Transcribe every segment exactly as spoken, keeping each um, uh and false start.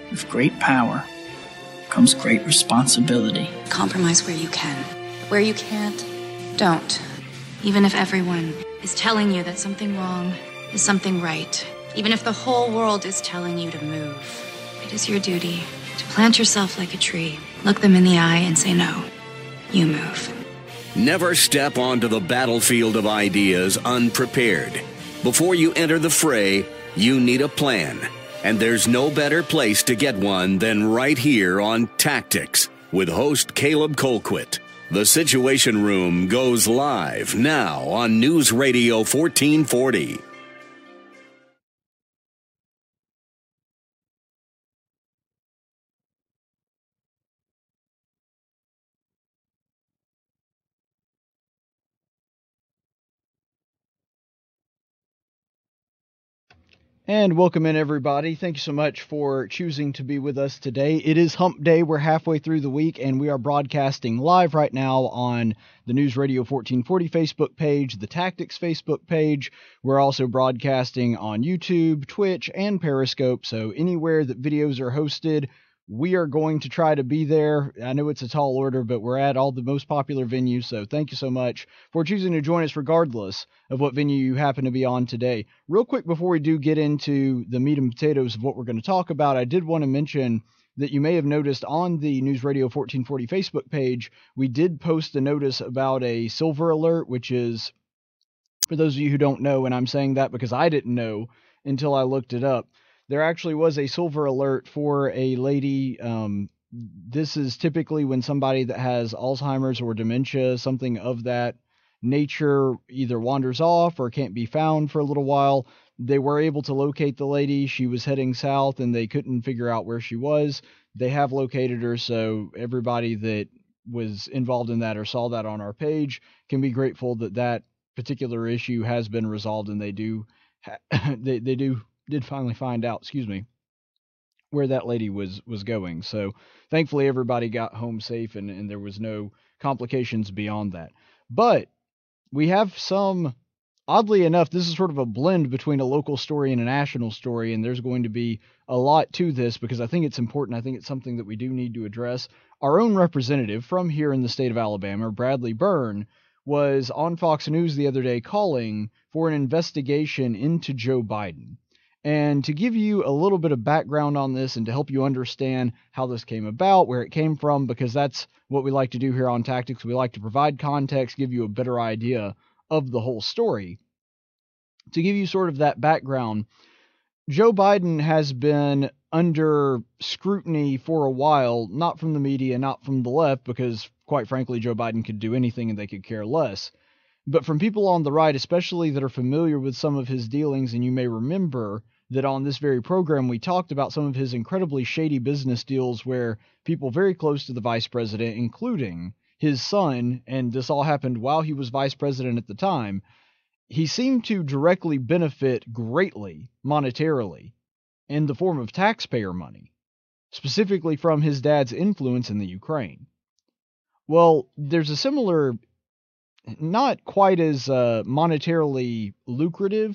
With great power comes great responsibility. Compromise where you can. Where you can't, don't. Even if everyone is telling you that something wrong is something right. Even if the whole world is telling you to move. It is your duty to plant yourself like a tree, look them in the eye and say no. You move. Never step onto the battlefield of ideas unprepared. Before you enter the fray, you need a plan. And there's no better place to get one than right here on Tactics with host Caleb Colquitt. The Situation Room goes live now on News Radio fourteen forty. And welcome in, everybody. Thank you so much for choosing to be with us today. It is Hump Day. We're halfway through the week, and we are broadcasting live right now on the News Radio fourteen forty Facebook page, the Tactics Facebook page. We're also broadcasting on YouTube, Twitch, and Periscope, so anywhere that videos are hosted, we are going to try to be there. I know it's a tall order, but we're at all the most popular venues, so thank you so much for choosing to join us regardless of what venue you happen to be on today. Real quick before we do get into the meat and potatoes of what we're going to talk about, I did want to mention that you may have noticed on the News Radio fourteen forty Facebook page, we did post a notice about a silver alert, which is, for those of you who don't know, and I'm saying that because I didn't know until I looked it up, there actually was a silver alert for a lady. Um, this is typically when somebody that has Alzheimer's or dementia, something of that nature, either wanders off or can't be found for a little while. They were able to locate the lady. She was heading south and they couldn't figure out where she was. They have located her, so everybody that was involved in that or saw that on our page can be grateful that that particular issue has been resolved, and they do ha- they, they do did finally find out, excuse me, where that lady was was going. So thankfully everybody got home safe, and, and there was no complications beyond that. But we have some, oddly enough, this is sort of a blend between a local story and a national story, and there's going to be a lot to this because I think it's important. I think it's something that we do need to address. Our own representative from here in the state of Alabama, Bradley Byrne, was on Fox News the other day calling for an investigation into Joe Biden. And to give you a little bit of background on this and to help you understand how this came about, where it came from, because that's what we like to do here on Tactics. We like to provide context, give you a better idea of the whole story. To give you sort of that background, Joe Biden has been under scrutiny for a while, not from the media, not from the left, because quite frankly, Joe Biden could do anything and they could care less. But from people on the right, especially that are familiar with some of his dealings, and you may remember that on this very program we talked about some of his incredibly shady business deals where people very close to the vice president, including his son, and this all happened while he was vice president at the time, he seemed to directly benefit greatly monetarily in the form of taxpayer money, specifically from his dad's influence in the Ukraine. Well, there's a similar, not quite as uh, monetarily lucrative,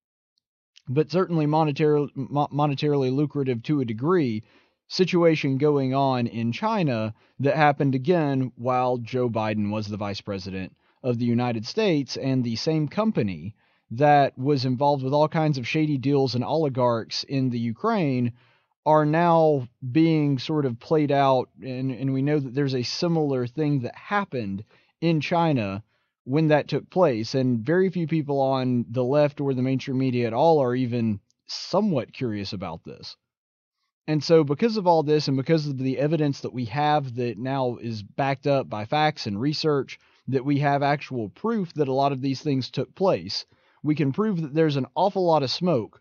but certainly monetar- mo- monetarily lucrative to a degree, situation going on in China that happened again while Joe Biden was the vice president of the United States, and the same company that was involved with all kinds of shady deals and oligarchs in the Ukraine are now being sort of played out, and, and we know that there's a similar thing that happened in China when that took place, and very few people on the left or the mainstream media at all are even somewhat curious about this. And so because of all this, and because of the evidence that we have that now is backed up by facts and research, that we have actual proof that a lot of these things took place, we can prove that there's an awful lot of smoke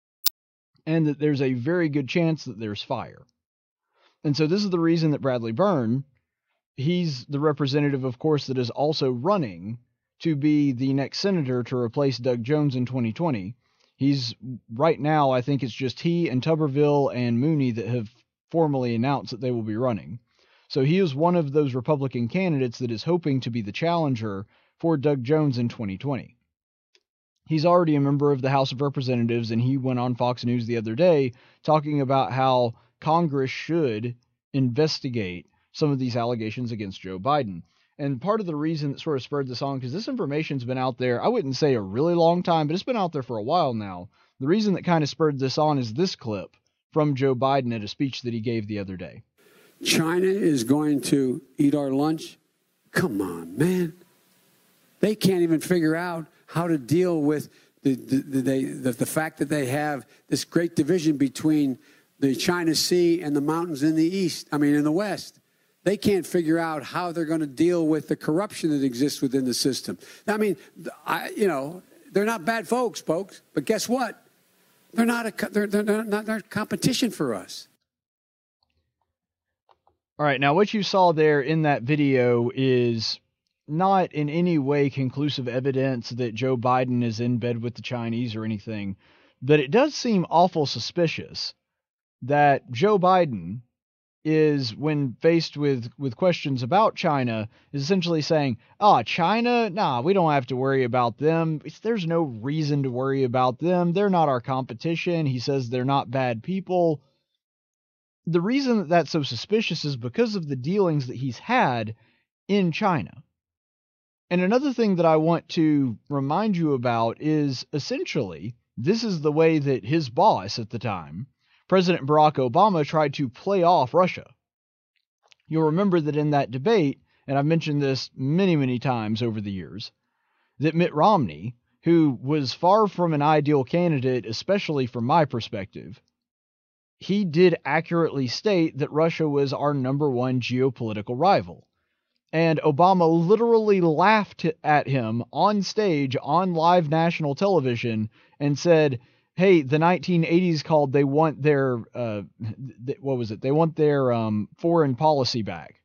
and that there's a very good chance that there's fire. And so this is the reason that Bradley Byrne, he's the representative, of course, that is also running to be the next senator to replace Doug Jones in twenty twenty. He's, right now, I think it's just he and Tuberville and Mooney that have formally announced that they will be running. So he is one of those Republican candidates that is hoping to be the challenger for Doug Jones in twenty twenty. He's already a member of the House of Representatives, and he went on Fox News the other day talking about how Congress should investigate some of these allegations against Joe Biden. And part of the reason that sort of spurred this on, because this information's been out there, I wouldn't say a really long time, but it's been out there for a while now. The reason that kind of spurred this on is this clip from Joe Biden at a speech that he gave the other day. China is going to eat our lunch? Come on, man. They can't even figure out how to deal with the the, the, the, the fact that they have this great division between the China Sea and the mountains in the east, I mean, in the west. They can't figure out how they're going to deal with the corruption that exists within the system. I mean, I, you know, they're not bad folks, folks, but guess what? They're not a they're, they're not they're competition for us. All right, now what you saw there in that video is not in any way conclusive evidence that Joe Biden is in bed with the Chinese or anything, but it does seem awful suspicious that Joe Biden is, when faced with, with questions about China, is essentially saying, oh, China? Nah, we don't have to worry about them. It's, there's no reason to worry about them. They're not our competition. He says they're not bad people. The reason that that's so suspicious is because of the dealings that he's had in China. And another thing that I want to remind you about is essentially, this is the way that his boss at the time, President Barack Obama, tried to play off Russia. You'll remember that in that debate, and I've mentioned this many, many times over the years, that Mitt Romney, who was far from an ideal candidate, especially from my perspective, he did accurately state that Russia was our number one geopolitical rival. And Obama literally laughed at him on stage on live national television and said, hey, the nineteen eighties called, they want their, uh, th- what was it? They want their um, foreign policy back.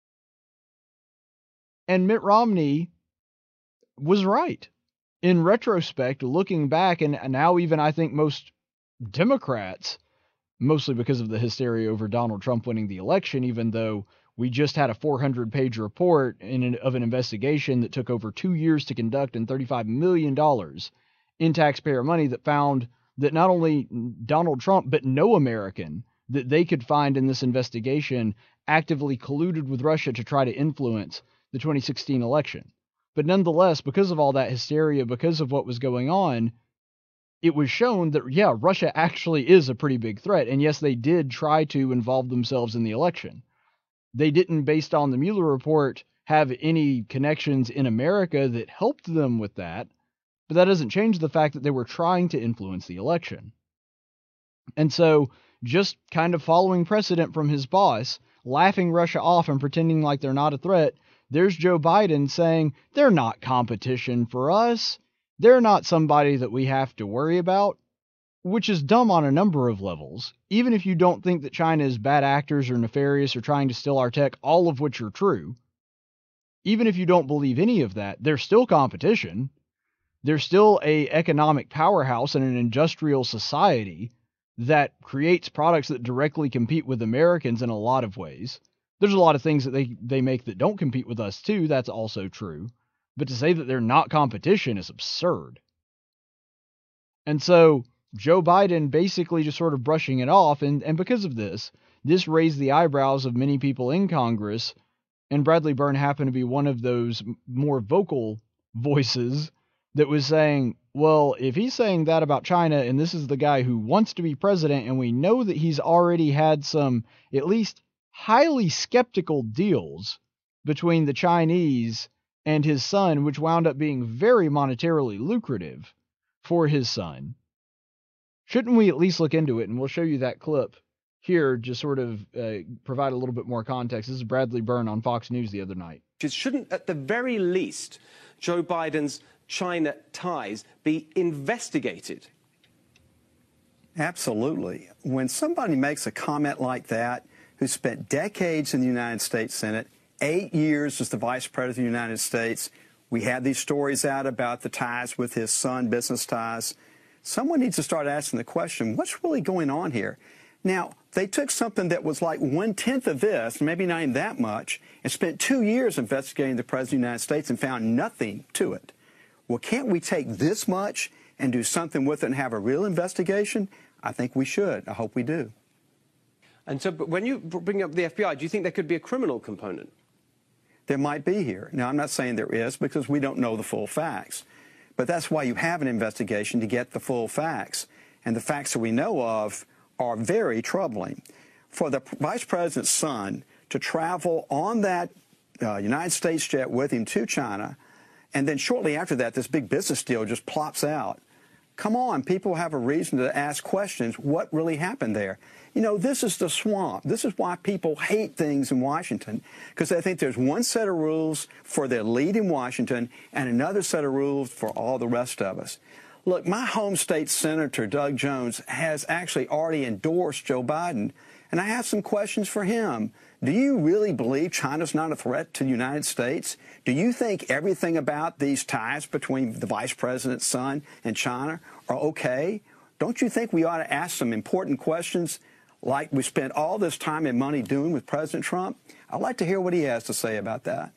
And Mitt Romney was right. In retrospect, looking back, and, and now even I think most Democrats, mostly because of the hysteria over Donald Trump winning the election, even though we just had a four hundred page report in an, of an investigation that took over two years to conduct and thirty-five million dollars in taxpayer money that found that not only Donald Trump, but no American that they could find in this investigation actively colluded with Russia to try to influence the twenty sixteen election. But nonetheless, because of all that hysteria, because of what was going on, it was shown that, yeah, Russia actually is a pretty big threat. And yes, they did try to involve themselves in the election. They didn't, based on the Mueller report, have any connections in America that helped them with that. But that doesn't change the fact that they were trying to influence the election. And so, just kind of following precedent from his boss, laughing Russia off and pretending like they're not a threat, there's Joe Biden saying, they're not competition for us. They're not somebody that we have to worry about, which is dumb on a number of levels. Even if you don't think that China is bad actors or nefarious or trying to steal our tech, all of which are true, even if you don't believe any of that, they're still competition. They're still a economic powerhouse and an industrial society that creates products that directly compete with Americans in a lot of ways. There's a lot of things that they, they make that don't compete with us too. That's also true. But to say that they're not competition is absurd. And so Joe Biden basically just sort of brushing it off. And, and because of this, this raised the eyebrows of many people in Congress. And Bradley Byrne happened to be one of those more vocal voices that was saying, well, if he's saying that about China, and this is the guy who wants to be president, and we know that he's already had some at least highly skeptical deals between the Chinese and his son, which wound up being very monetarily lucrative for his son, shouldn't we at least look into it? And we'll show you that clip here, just sort of uh, provide a little bit more context. This is Bradley Byrne on Fox News the other night. Shouldn't, at the very least, Joe Biden's China ties be investigated? Absolutely. When somebody makes a comment like that, who spent decades in the United States Senate, eight years as the vice president of the United States, we had these stories out about the ties with his son, business ties. Someone needs to start asking the question, what's really going on here? Now, they took something that was like one-tenth of this, maybe not even that much, and spent two years investigating the president of the United States and found nothing to it. Well, can't we take this much and do something with it and have a real investigation? I think we should. I hope we do. And so, but when you bring up the F B I, do you think there could be a criminal component? There might be here. Now, I'm not saying there is because we don't know the full facts. But that's why you have an investigation, to get the full facts. And the facts that we know of are very troubling. For the vice president's son to travel on that uh, United States jet with him to China, and then shortly after that, this big business deal just plops out. Come on, people have a reason to ask questions. What really happened there? You know, this is the swamp. This is why people hate things in Washington, because they think there's one set of rules for their lead in Washington and another set of rules for all the rest of us. Look, my home state senator, Doug Jones, has actually already endorsed Joe Biden, and I have some questions for him. Do you really believe China's not a threat to the United States? Do you think everything about these ties between the vice president's son and China are okay? Don't you think we ought to ask some important questions like we spent all this time and money doing with President Trump? I'd like to hear what he has to say about that.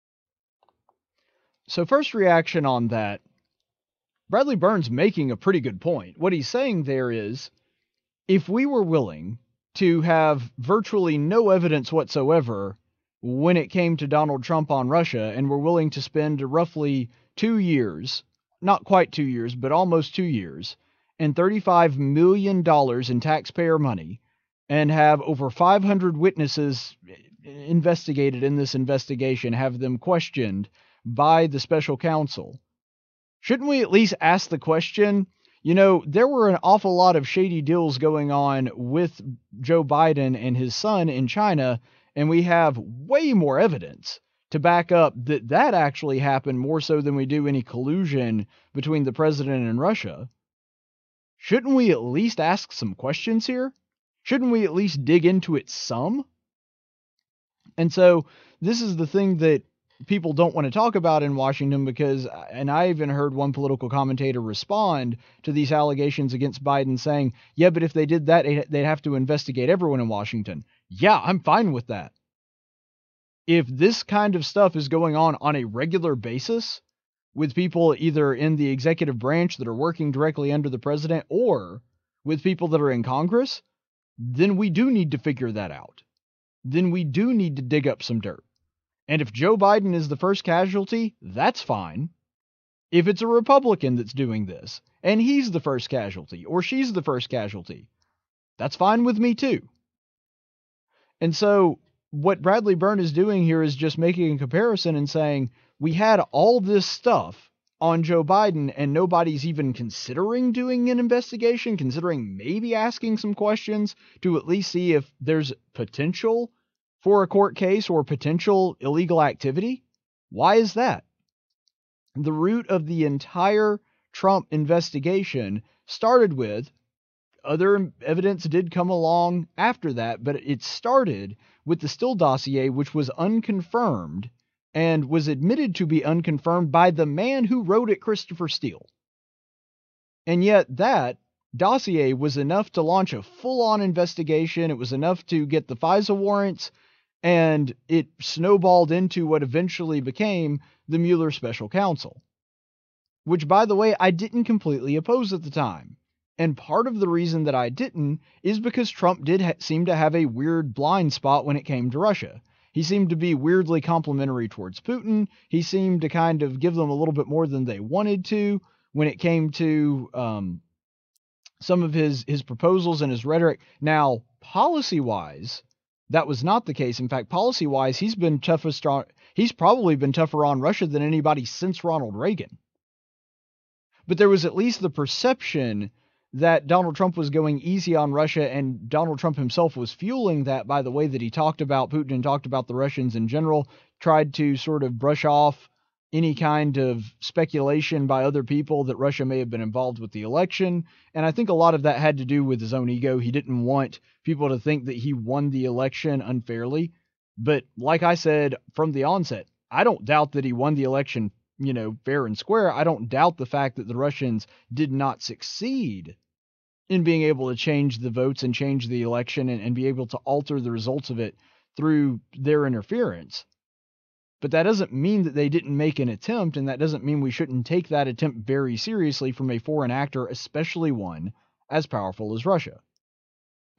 So first reaction on that, Bradley Byrne's making a pretty good point. What he's saying there is, if we were willing to have virtually no evidence whatsoever when it came to Donald Trump on Russia, and were willing to spend roughly two years, not quite two years, but almost two years, and thirty-five million dollars in taxpayer money, and have over five hundred witnesses investigated in this investigation, have them questioned by the special counsel, shouldn't we at least ask the question, you know, there were an awful lot of shady deals going on with Joe Biden and his son in China, and we have way more evidence to back up that that actually happened, more so than we do any collusion between the president and Russia. Shouldn't we at least ask some questions here? Shouldn't we at least dig into it some? And so this is the thing that people don't want to talk about in Washington, because, and I even heard one political commentator respond to these allegations against Biden saying, yeah, but if they did that, they'd have to investigate everyone in Washington. Yeah, I'm fine with that. If this kind of stuff is going on on a regular basis with people either in the executive branch that are working directly under the president or with people that are in Congress, then we do need to figure that out. Then we do need to dig up some dirt. And if Joe Biden is the first casualty, that's fine. If it's a Republican that's doing this, and he's the first casualty, or she's the first casualty, that's fine with me too. And so what Bradley Byrne is doing here is just making a comparison and saying, we had all this stuff on Joe Biden, and nobody's even considering doing an investigation, considering maybe asking some questions to at least see if there's potential for a court case or potential illegal activity. Why is that? The root of the entire Trump investigation started with, other evidence did come along after that, but it started with the Steele dossier, which was unconfirmed and was admitted to be unconfirmed by the man who wrote it, Christopher Steele. And yet that dossier was enough to launch a full-on investigation. It was enough to get the FISA warrants, and it snowballed into what eventually became the Mueller special counsel, which, by the way, I didn't completely oppose at the time. And part of the reason that I didn't is because Trump did ha- seem to have a weird blind spot when it came to Russia. He seemed to be weirdly complimentary towards Putin. He seemed to kind of give them a little bit more than they wanted to when it came to um, some of his, his proposals and his rhetoric. Now, policy-wise, that was not the case. In fact, policy-wise, he's been toughest on, he's probably been tougher on Russia than anybody since Ronald Reagan. But there was at least the perception that Donald Trump was going easy on Russia, and Donald Trump himself was fueling that by the way that he talked about Putin and talked about the Russians in general, tried to sort of brush off any kind of speculation by other people that Russia may have been involved with the election. And I think a lot of that had to do with his own ego. He didn't want people to think that he won the election unfairly. But like I said from the onset, I don't doubt that he won the election, you know, fair and square. I don't doubt the fact that the Russians did not succeed in being able to change the votes and change the election and, and be able to alter the results of it through their interference. But that doesn't mean that they didn't make an attempt, and that doesn't mean we shouldn't take that attempt very seriously from a foreign actor, especially one as powerful as Russia.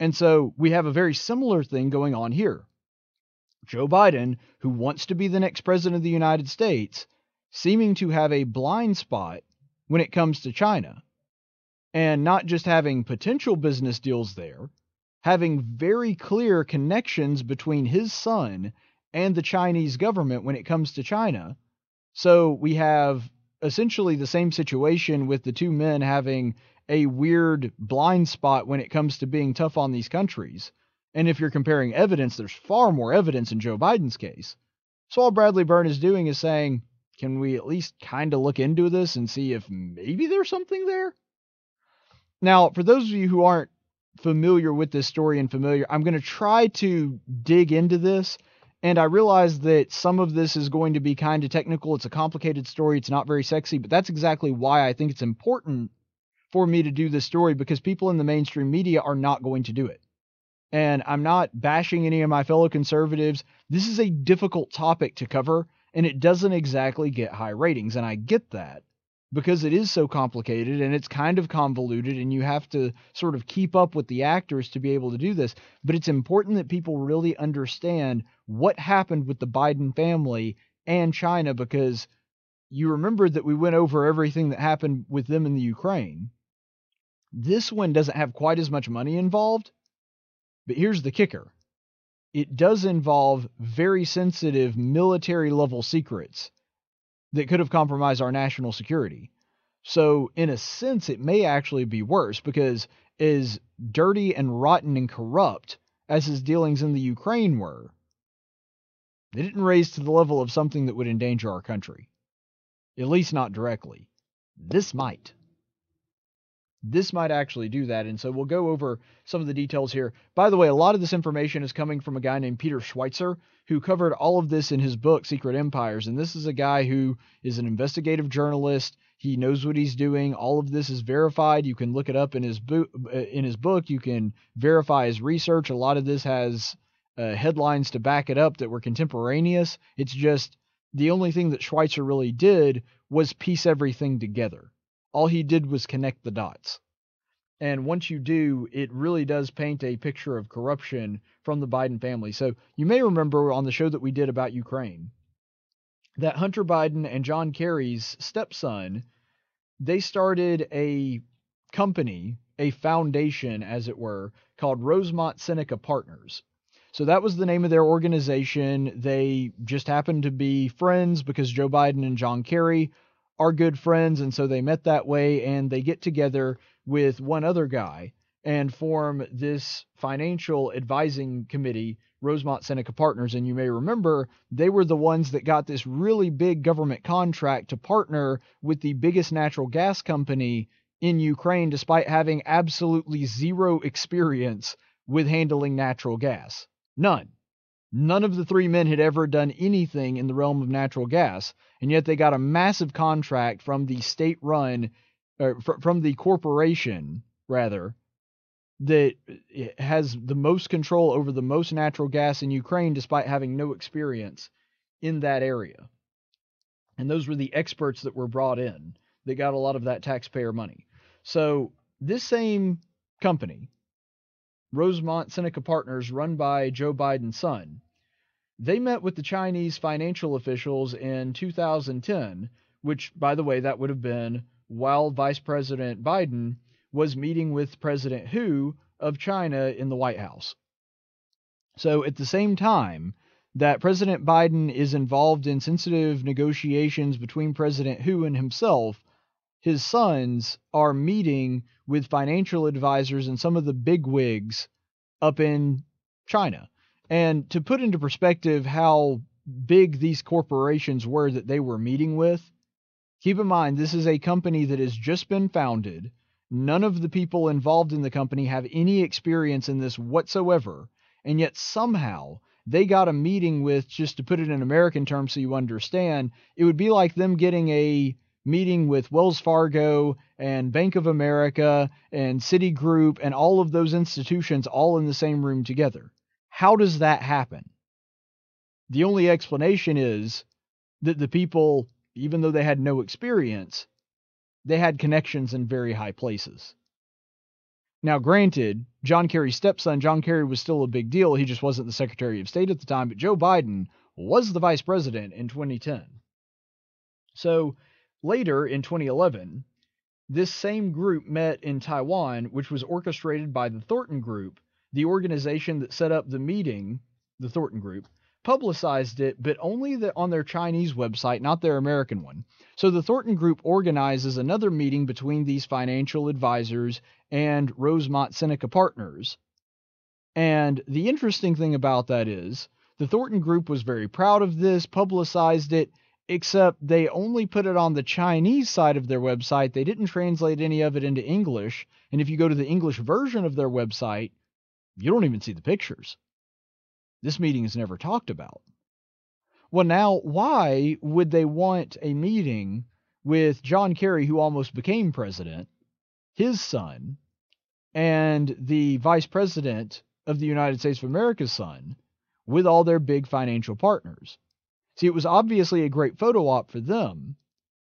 And so we have a very similar thing going on here. Joe Biden, who wants to be the next president of the United States, seeming to have a blind spot when it comes to China, and not just having potential business deals there, having very clear connections between his son and the Chinese government when it comes to China. So we have essentially the same situation with the two men having a weird blind spot when it comes to being tough on these countries. And if you're comparing evidence, there's far more evidence in Joe Biden's case. So all Bradley Byrne is doing is saying, can we at least kind of look into this and see if maybe there's something there? Now, for those of you who aren't familiar with this story and familiar, I'm going to try to dig into this. And I realize that some of this is going to be kind of technical. It's a complicated story. It's not very sexy, but that's exactly why I think it's important for me to do this story, because people in the mainstream media are not going to do it. And I'm not bashing any of my fellow conservatives. This is a difficult topic to cover, and it doesn't exactly get high ratings. And I get that because it is so complicated and it's kind of convoluted, and you have to sort of keep up with the actors to be able to do this. But it's important that people really understand what happened with the Biden family and China, because you remember that we went over everything that happened with them in the Ukraine. This one doesn't have quite as much money involved, but here's the kicker. It does involve very sensitive military level secrets that could have compromised our national security. So in a sense, it may actually be worse, because as dirty and rotten and corrupt as his dealings in the Ukraine were, they didn't raise to the level of something that would endanger our country. At least not directly. This might. This might actually do that, and so we'll go over some of the details here. By the way, a lot of this information is coming from a guy named Peter Schweitzer, who covered all of this in his book, Secret Empires, and this is a guy who is an investigative journalist. He knows what he's doing. All of this is verified. You can look it up in his, bo- in his book. You can verify his research. A lot of this has uh, headlines to back it up that were contemporaneous. It's just the only thing that Schweitzer really did was piece everything together. All he did was connect the dots. And once you do, it really does paint a picture of corruption from the Biden family. So you may remember on the show that we did about Ukraine, that Hunter Biden and John Kerry's stepson, they started a company, a foundation, as it were, called Rosemont Seneca Partners. So that was the name of their organization. They just happened to be friends because Joe Biden and John Kerry are good friends, and so they met that way, and they get together with one other guy and form this financial advising committee, Rosemont Seneca Partners. And you may remember they were the ones that got this really big government contract to partner with the biggest natural gas company in Ukraine, despite having absolutely zero experience with handling natural gas. None. None of the three men had ever done anything in the realm of natural gas, and yet they got a massive contract from the state-run, or fr- from the corporation, rather, that has the most control over the most natural gas in Ukraine, despite having no experience in that area. And those were the experts that were brought in that got a lot of that taxpayer money. So this same company, Rosemont Seneca Partners, run by Joe Biden's son, they met with the Chinese financial officials in two thousand ten, which, by the way, that would have been while Vice President Biden was meeting with President Hu of China in the White House. So at the same time that President Biden is involved in sensitive negotiations between President Hu and himself, his sons are meeting with financial advisors and some of the bigwigs up in China. And to put into perspective how big these corporations were that they were meeting with, keep in mind this is a company that has just been founded. None of the people involved in the company have any experience in this whatsoever, and yet somehow they got a meeting with, just to put it in American terms so you understand, it would be like them getting a meeting with Wells Fargo and Bank of America and Citigroup and all of those institutions all in the same room together. How does that happen? The only explanation is that the people, even though they had no experience, they had connections in very high places. Now, granted, John Kerry's stepson, John Kerry, was still a big deal. He just wasn't the Secretary of State at the time, but Joe Biden was the vice president in twenty ten. So later in twenty eleven, this same group met in Taiwan, which was orchestrated by the Thornton Group, the organization that set up the meeting. The Thornton Group publicized it, but only the, on their Chinese website, not their American one. So the Thornton Group organizes another meeting between these financial advisors and Rosemont Seneca Partners. And the interesting thing about that is the Thornton Group was very proud of this, publicized it, except they only put it on the Chinese side of their website. They didn't translate any of it into English. And if you go to the English version of their website, you don't even see the pictures. This meeting is never talked about. Well, now, why would they want a meeting with John Kerry, who almost became president, his son, and the vice president of the United States of America's son, with all their big financial partners? See, it was obviously a great photo op for them,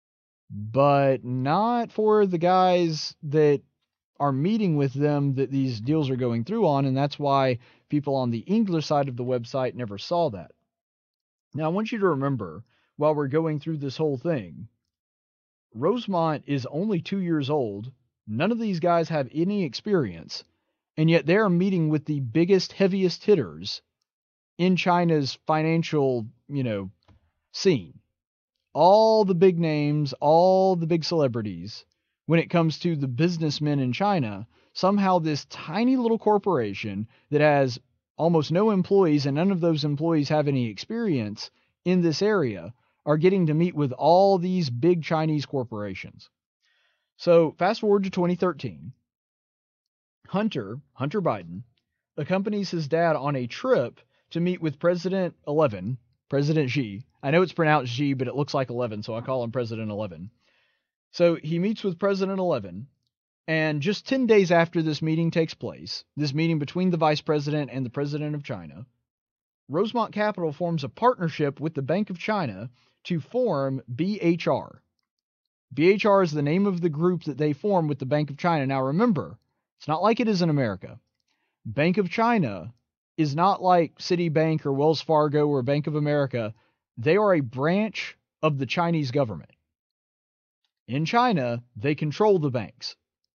but not for the guys that are meeting with them that these deals are going through on, and that's why people on the English side of the website never saw that. Now, I want you to remember, while we're going through this whole thing, Rosemont is only two years old. None of these guys have any experience, and yet they're meeting with the biggest, heaviest hitters in China's financial, you know, scene. All the big names, all the big celebrities. When it comes to the businessmen in China, somehow this tiny little corporation that has almost no employees, and none of those employees have any experience in this area, are getting to meet with all these big Chinese corporations. So fast forward to twenty thirteen. Hunter, Hunter Biden, accompanies his dad on a trip to meet with President eleven, President Xi. I know it's pronounced Xi, but it looks like eleven, so I call him President eleven. So he meets with President eleven, and just ten days after this meeting takes place, this meeting between the vice president and the president of China, Rosemont Capital forms a partnership with the Bank of China to form B H R. B H R is the name of the group that they form with the Bank of China. Now remember, it's not like it is in America. Bank of China is not like Citibank or Wells Fargo or Bank of America. They are a branch of the Chinese government. In China, they control the banks.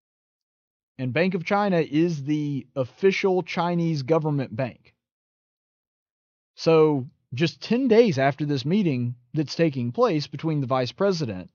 And Bank of China is the official Chinese government bank. So just ten days after this meeting that's taking place between the vice president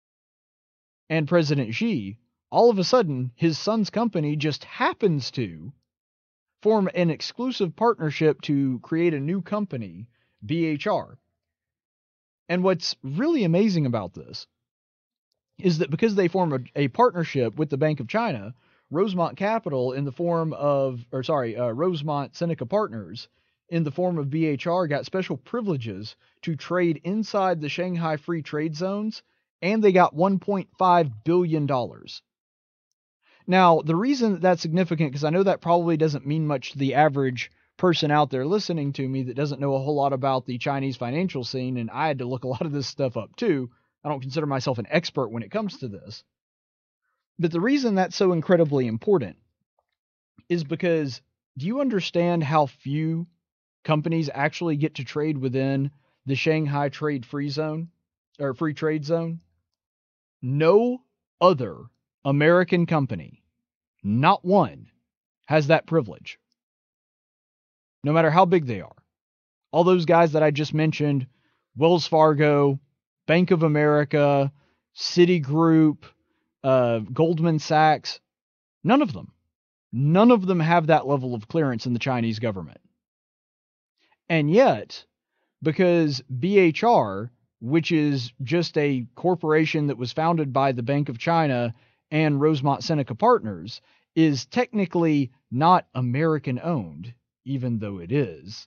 and President Xi, all of a sudden, his son's company just happens to form an exclusive partnership to create a new company, B H R. And what's really amazing about this is that because they form a, a partnership with the Bank of China, Rosemont Capital in the form of, or sorry, uh, Rosemont Seneca Partners in the form of B H R got special privileges to trade inside the Shanghai Free Trade Zones, and they got one point five billion dollars. Now, the reason that that's significant, because I know that probably doesn't mean much to the average person out there listening to me that doesn't know a whole lot about the Chinese financial scene, and I had to look a lot of this stuff up too. I don't consider myself an expert when it comes to this. But the reason that's so incredibly important is because, do you understand how few companies actually get to trade within the Shanghai Trade Free Zone, or Free Trade Zone? No other American company, not one, has that privilege. No matter how big they are. All those guys that I just mentioned, Wells Fargo, Bank of America, Citigroup, uh, Goldman Sachs, none of them. None of them have that level of clearance in the Chinese government. And yet, because B H R, which is just a corporation that was founded by the Bank of China and Rosemont Seneca Partners, is technically not American-owned, even though it is.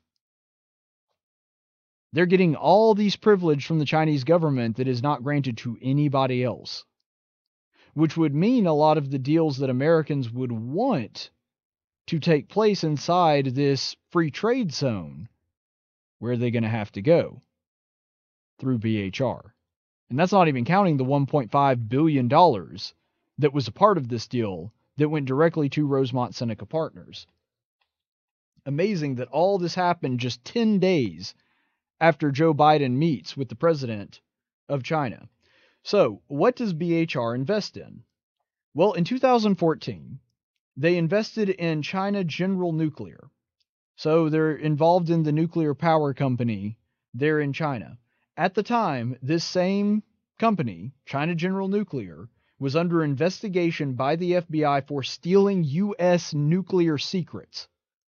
They're getting all these privilege from the Chinese government that is not granted to anybody else, which would mean a lot of the deals that Americans would want to take place inside this free trade zone, where are they going to have to go? Through B H R. And that's not even counting the one point five billion dollars that was a part of this deal that went directly to Rosemont Seneca Partners. Amazing that all this happened just ten days after Joe Biden meets with the president of China. So, what does B H R invest in? Well, in two thousand fourteen, they invested in China General Nuclear. So, they're involved in the nuclear power company there in China. At the time, this same company, China General Nuclear, was under investigation by the F B I for stealing U S nuclear secrets.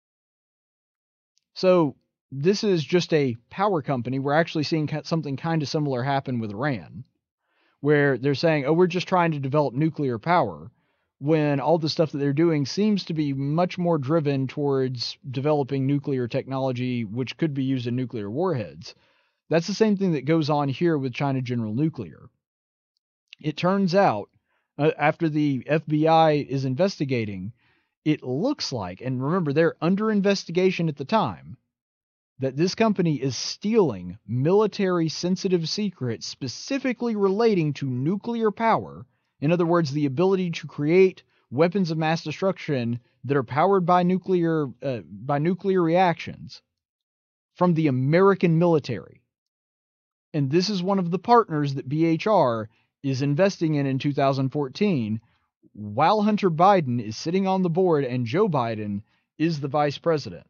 So, this is just a power company. We're actually seeing something kind of similar happen with Iran, where they're saying, oh, we're just trying to develop nuclear power, when all the stuff that they're doing seems to be much more driven towards developing nuclear technology, which could be used in nuclear warheads. That's the same thing that goes on here with China General Nuclear. It turns out, uh, after the F B I is investigating, it looks like, and remember, they're under investigation at the time, that this company is stealing military-sensitive secrets specifically relating to nuclear power. In other words, the ability to create weapons of mass destruction that are powered by nuclear uh, by nuclear reactions from the American military. And this is one of the partners that B H R is investing in in two thousand fourteen, while Hunter Biden is sitting on the board and Joe Biden is the vice president.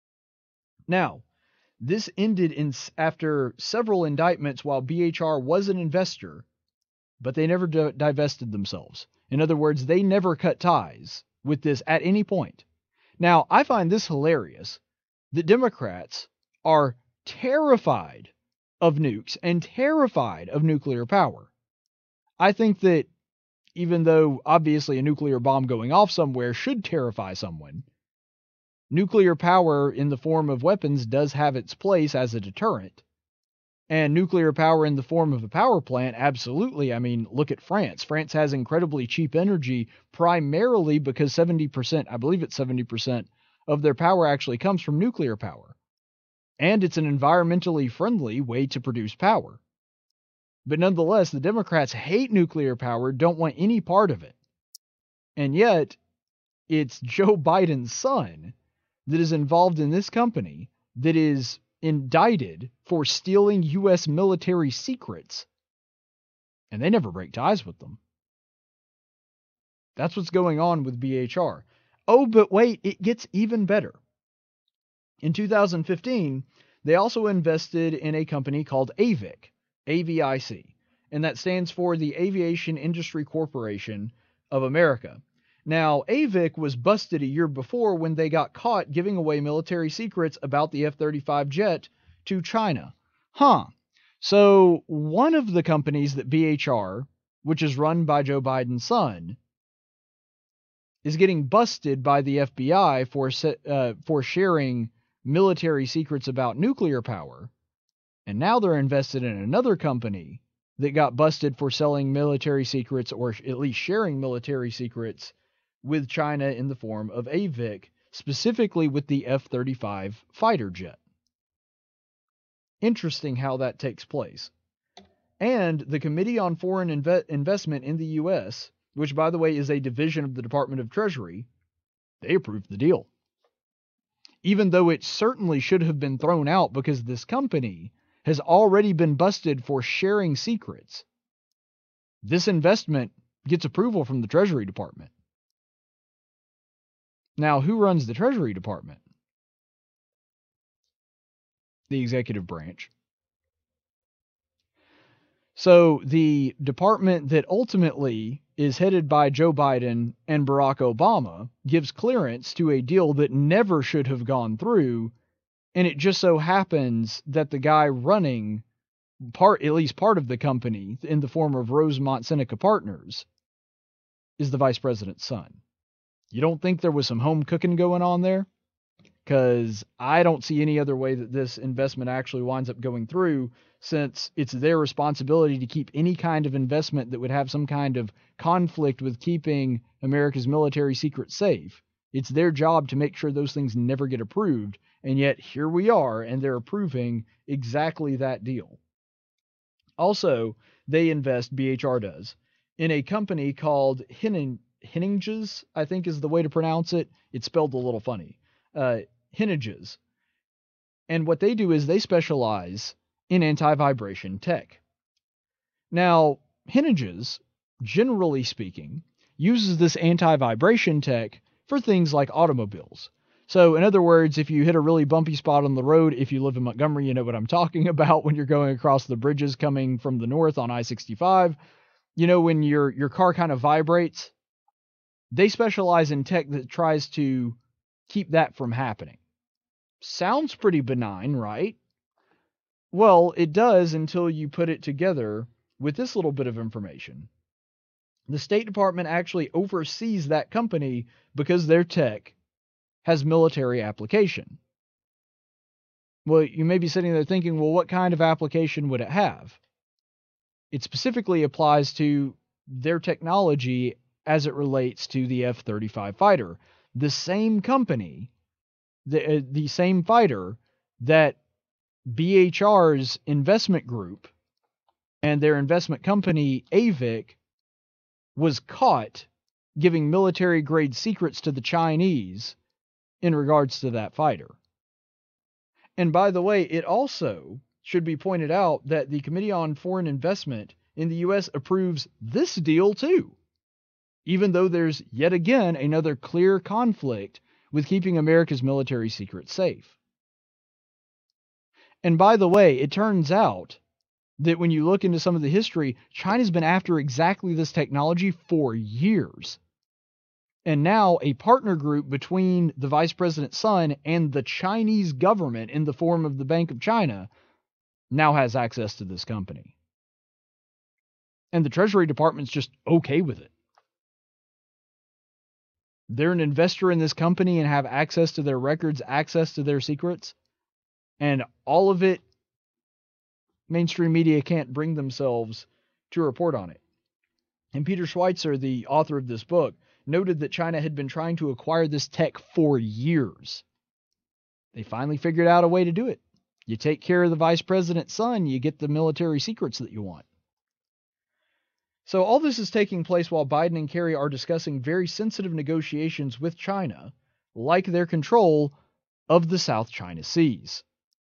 Now, this ended in after several indictments while B H R was an investor, but they never d- divested themselves. In other words, they never cut ties with this at any point. Now, I find this hilarious that Democrats are terrified of nukes and terrified of nuclear power. I think that even though obviously a nuclear bomb going off somewhere should terrify someone, nuclear power in the form of weapons does have its place as a deterrent. And nuclear power in the form of a power plant, absolutely. I mean, look at France. France has incredibly cheap energy, primarily because seventy percent, I believe it's seventy percent, of their power actually comes from nuclear power. And it's an environmentally friendly way to produce power. But nonetheless, the Democrats hate nuclear power, don't want any part of it. And yet, it's Joe Biden's son that is involved in this company that is indicted for stealing U S military secrets. And they never break ties with them. That's what's going on with B H R. Oh, but wait, it gets even better. In two thousand fifteen, they also invested in a company called A V I C, A V I C, and that stands for the Aviation Industry Corporation of America. Now, A V I C was busted a year before when they got caught giving away military secrets about the F thirty-five jet to China. Huh. So, one of the companies that B H R, which is run by Joe Biden's son, is getting busted by the F B I for uh, for sharing military secrets about nuclear power. And now they're invested in another company that got busted for selling military secrets, or at least sharing military secrets, with China in the form of A V I C, specifically with the F thirty-five fighter jet. Interesting how that takes place. And the Committee on Foreign Inve- Investment in the U S, which, by the way, is a division of the Department of Treasury, they approved the deal. Even though it certainly should have been thrown out because this company has already been busted for sharing secrets. This investment gets approval from the Treasury Department. Now, who runs the Treasury Department? The executive branch. So the department that ultimately is headed by Joe Biden and Barack Obama gives clearance to a deal that never should have gone through, and it just so happens that the guy running part, at least part of the company, in the form of Rosemont Seneca Partners, is the vice president's son. You don't think there was some home cooking going on there? Because I don't see any other way that this investment actually winds up going through, since it's their responsibility to keep any kind of investment that would have some kind of conflict with keeping America's military secrets safe. It's their job to make sure those things never get approved, and yet here we are, and they're approving exactly that deal. Also, they invest, B H R does, in a company called Hin- Henninges, I think is the way to pronounce it. It's spelled a little funny. Uh, Henninges. And what they do is they specialize in anti-vibration tech. Now, Henninges, generally speaking, uses this anti-vibration tech for things like automobiles. So, in other words, if you hit a really bumpy spot on the road, if you live in Montgomery, you know what I'm talking about when you're going across the bridges coming from the north on I sixty-five. You know, when your your car kind of vibrates, they specialize in tech that tries to keep that from happening. Sounds pretty benign, right? Well, it does until you put it together with this little bit of information. The State Department actually oversees that company because their tech has military application. Well, you may be sitting there thinking, well, what kind of application would it have? It specifically applies to their technology as it relates to the F thirty-five fighter. The same company, the, uh, the same fighter that B H R's investment group and their investment company, A V I C, was caught giving military-grade secrets to the Chinese in regards to that fighter. And by the way, it also should be pointed out that the Committee on Foreign Investment in the U S approves this deal too, even though there's yet again another clear conflict with keeping America's military secrets safe. And by the way, it turns out that when you look into some of the history, China's been after exactly this technology for years. And now a partner group between the vice president's son and the Chinese government in the form of the Bank of China now has access to this company. And the Treasury Department's just okay with it. They're an investor in this company and have access to their records, access to their secrets. And all of it, mainstream media can't bring themselves to report on it. And Peter Schweitzer, the author of this book, noted that China had been trying to acquire this tech for years. They finally figured out a way to do it. You take care of the vice president's son, you get the military secrets that you want. So all this is taking place while Biden and Kerry are discussing very sensitive negotiations with China, like their control of the South China Seas.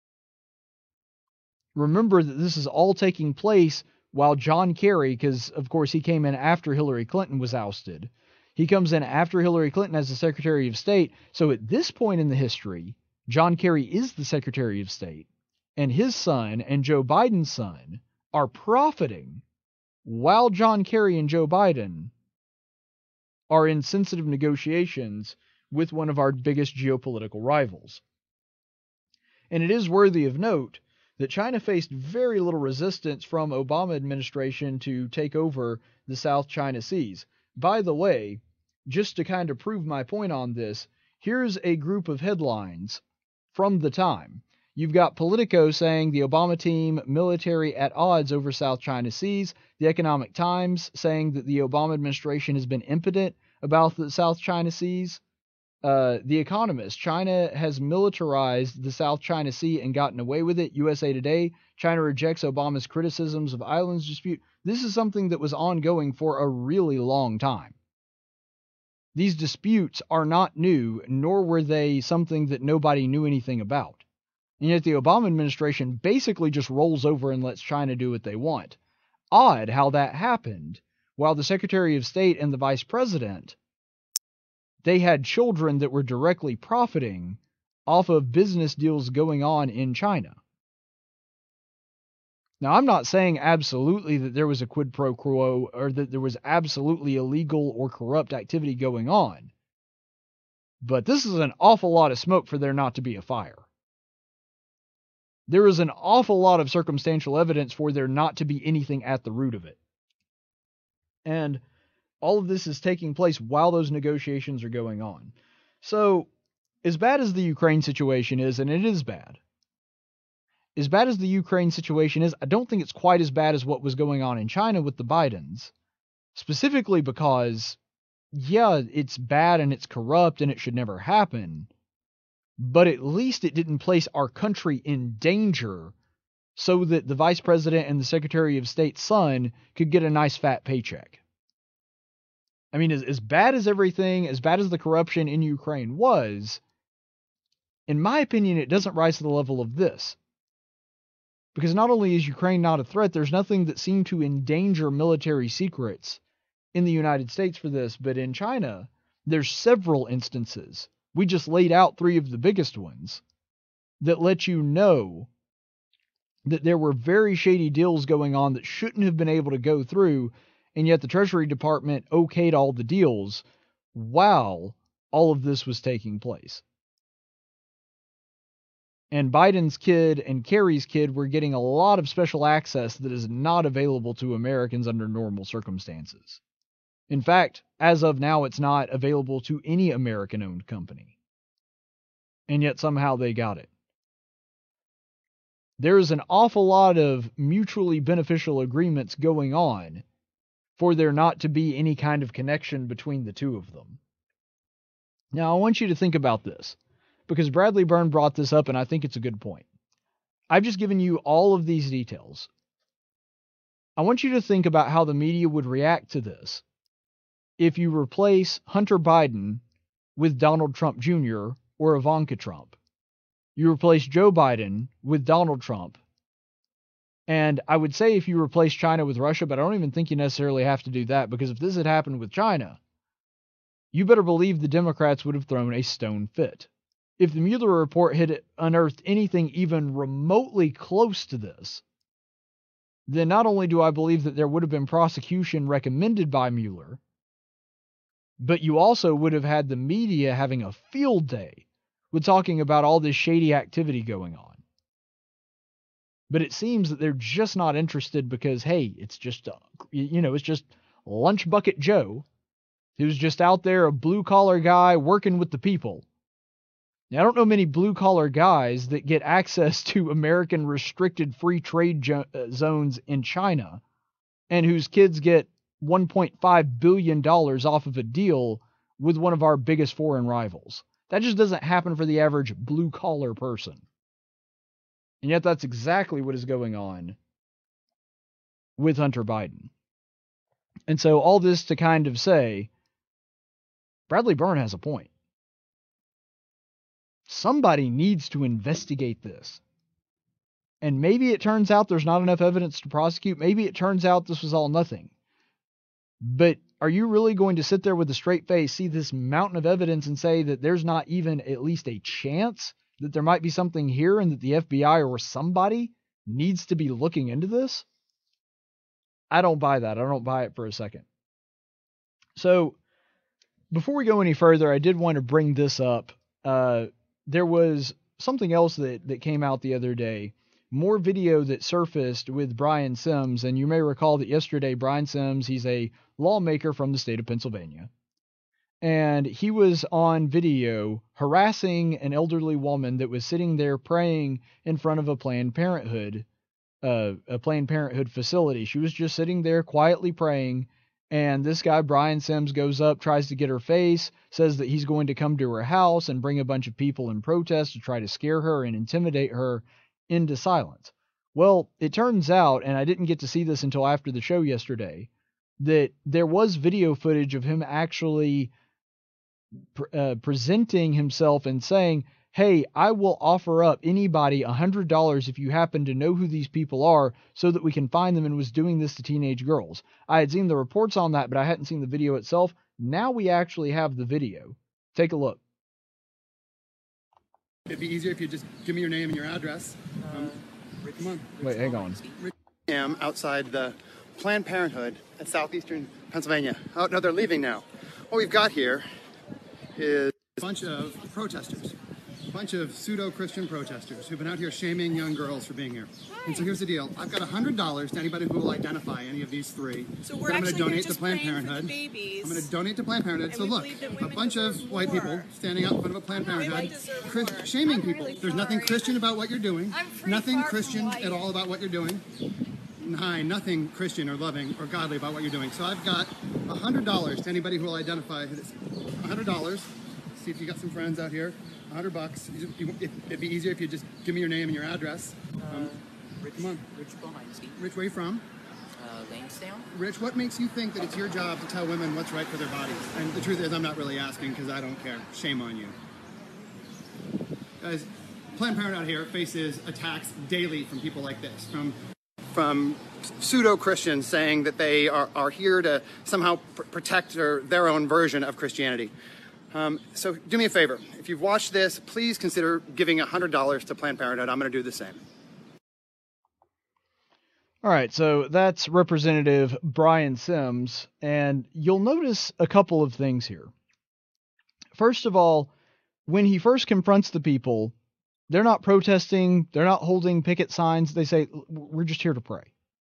Remember that this is all taking place while John Kerry, because of course he came in after Hillary Clinton was ousted, he comes in after Hillary Clinton as the Secretary of State. So at this point in the history, John Kerry is the Secretary of State, and his son and Joe Biden's son are profiting while John Kerry and Joe Biden are in sensitive negotiations with one of our biggest geopolitical rivals. And it is worthy of note that China faced very little resistance from Obama administration to take over the South China Seas. By the way, just to kind of prove my point on this, here's a group of headlines from the time. You've got Politico saying the Obama team military at odds over South China Seas. The Economic Times saying that the Obama administration has been impotent about the South China Seas. Uh, the Economist, China has militarized the South China Sea and gotten away with it. U S A Today, China rejects Obama's criticisms of islands dispute. This is something that was ongoing for a really long time. These disputes are not new, nor were they something that nobody knew anything about. And yet the Obama administration basically just rolls over and lets China do what they want. Odd how that happened, while the Secretary of State and the Vice President, they had children that were directly profiting off of business deals going on in China. Now, I'm not saying absolutely that there was a quid pro quo or that there was absolutely illegal or corrupt activity going on, but this is an awful lot of smoke for there not to be a fire. There is an awful lot of circumstantial evidence for there not to be anything at the root of it. And all of this is taking place while those negotiations are going on. So, as bad as the Ukraine situation is, and it is bad, as bad as the Ukraine situation is, I don't think it's quite as bad as what was going on in China with the Bidens. Specifically because, yeah, it's bad and it's corrupt and it should never happen, but at least it didn't place our country in danger so that the Vice President and the Secretary of State's son could get a nice fat paycheck. I mean, as, as bad as everything, as bad as the corruption in Ukraine was, in my opinion, it doesn't rise to the level of this. Because not only is Ukraine not a threat, there's nothing that seemed to endanger military secrets in the United States for this, but in China, there's several instances. We just laid out three of the biggest ones that let you know that there were very shady deals going on that shouldn't have been able to go through, and yet the Treasury Department okayed all the deals while all of this was taking place. And Biden's kid and Kerry's kid were getting a lot of special access that is not available to Americans under normal circumstances. In fact, as of now, it's not available to any American-owned company. And yet somehow they got it. There is an awful lot of mutually beneficial agreements going on for there not to be any kind of connection between the two of them. Now, I want you to think about this, because Bradley Byrne brought this up, and I think it's a good point. I've just given you all of these details. I want you to think about how the media would react to this if you replace Hunter Biden with Donald Trump Junior or Ivanka Trump. You replace Joe Biden with Donald Trump. And I would say if you replace China with Russia, but I don't even think you necessarily have to do that, because if this had happened with China, you better believe the Democrats would have thrown a stone fit. If the Mueller report had unearthed anything even remotely close to this, then not only do I believe that there would have been prosecution recommended by Mueller, but you also would have had the media having a field day with talking about all this shady activity going on. But it seems that they're just not interested because, hey, it's just, uh, you know, it's just Lunch Bucket Joe, who's just out there, a blue-collar guy working with the people. Now, I don't know many blue-collar guys that get access to American restricted free trade jo- uh, zones in China and whose kids get one point five billion dollars off of a deal with one of our biggest foreign rivals. That just doesn't happen for the average blue-collar person. And yet that's exactly what is going on with Hunter Biden. And so all this to kind of say, Bradley Byrne has a point. Somebody needs to investigate this. And maybe it turns out there's not enough evidence to prosecute. Maybe it turns out this was all nothing. But are you really going to sit there with a straight face, see this mountain of evidence, and say that there's not even at least a chance that there might be something here and that the F B I or somebody needs to be looking into this? I don't buy that. I don't buy it for a second. So before we go any further, I did want to bring this up. Uh, there was something else that, that came out the other day. More video that surfaced with Brian Sims, and you may recall that yesterday Brian Sims, he's a lawmaker from the state of Pennsylvania, and he was on video harassing an elderly woman that was sitting there praying in front of a Planned Parenthood, uh, a Planned Parenthood facility. She was just sitting there quietly praying, and this guy, Brian Sims, goes up, tries to get her face, says that he's going to come to her house and bring a bunch of people in protest to try to scare her and intimidate her into silence. Well, it turns out, and I didn't get to see this until after the show yesterday, that there was video footage of him actually pre- uh, presenting himself and saying, hey, I will offer up anybody one hundred dollars if you happen to know who these people are so that we can find them, and was doing this to teenage girls. I had seen the reports on that, but I hadn't seen the video itself. Now we actually have the video. Take a look. It'd be easier if you just give me your name and your address. Um, come on. Wait, hang on. I am outside the Planned Parenthood at Southeastern Pennsylvania. Oh, no, they're leaving now. What we've got here is a bunch of protesters, a bunch of pseudo-Christian protesters who've been out here shaming young girls for being here. And so here's the deal. I've got one hundred dollars to anybody who will identify any of these three. So we're I'm going actually to donate here to just Planned praying Parenthood. for the babies. I'm going to donate to Planned Parenthood. And So we look, believe that a women bunch of deserve white more. people standing out in front of a Planned Women Parenthood, deserve Chris- more. shaming I'm people. really There's nothing sorry. Christian about what you're doing. I'm pretty Nothing far from Christian white. at all about what you're doing. Nine, nothing Christian or loving or godly about what you're doing. So I've got one hundred dollars to anybody who will identify who this. one hundred dollars. See if you got some friends out here. one hundred bucks. You just, you, it, it'd be easier if you just give me your name and your address. Um, Rich, come on. Rich, Rich, where you from? uh, Lansdowne. Rich, what makes you think that it's your job to tell women what's right for their bodies? And the truth is, I'm not really asking because I don't care. Shame on you. Guys, Planned Parenthood out here faces attacks daily from people like this, from from pseudo-Christians saying that they are, are here to somehow pr- protect their, their own version of Christianity. Um, so do me a favor. If you've watched this, please consider giving one hundred dollars to Planned Parenthood. I'm going to do the same. All right, so that's Representative Brian Sims, and you'll notice a couple of things here. First of all, when he first confronts the people, they're not protesting, they're not holding picket signs. They say, we're just here to pray.